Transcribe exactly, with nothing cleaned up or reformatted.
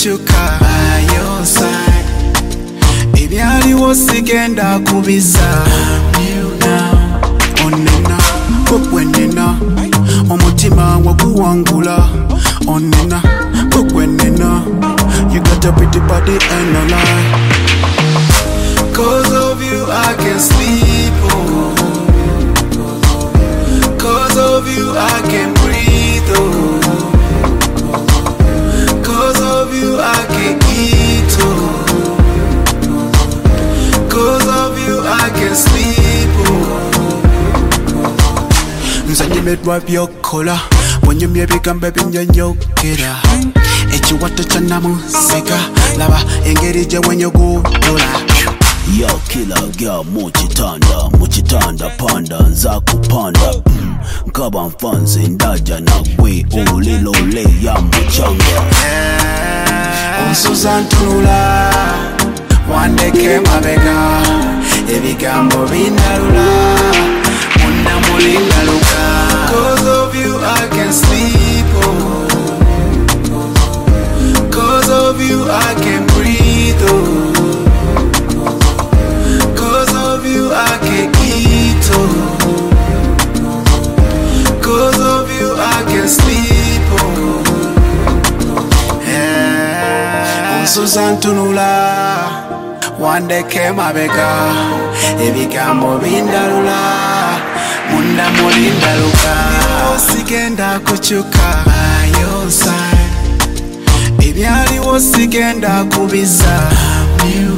kuchuka by your side. Ebyaliwo sigenda kubiza. You now, onena, kukwenena, omutima waguwangula. Onena, kukwenena, you got a pretty body and a lie. Cause of you I can sleep, oh. Cause of you I can breathe, oh. Cause of you I can eat, oh. Cause of you I can sleep, oh. Nzanye me drive your collar. When you me become baby nyo kera. Echi watu chana musika. Lava engerije when you go dola. Yo killer girl muchitanda, muchitanda panda nza kupanda. mm. Nkaba mfanzi ndaja na gwe ulilole ya mchanga. Onsuza ntula wandeke mabega. Ebigambo binalula munda mulinga luka. Cause of you I can sleep, oh. Cause of you I can breathe, oh. I can eat, oh. Cause of you I can sleep, oh. Yeah. Onsuza ntunula wandeke mabega. Ebigambo bindalula munda mulinda luka. Sigenda kuchuka by your side. Ebyaliwo sigenda kubiza.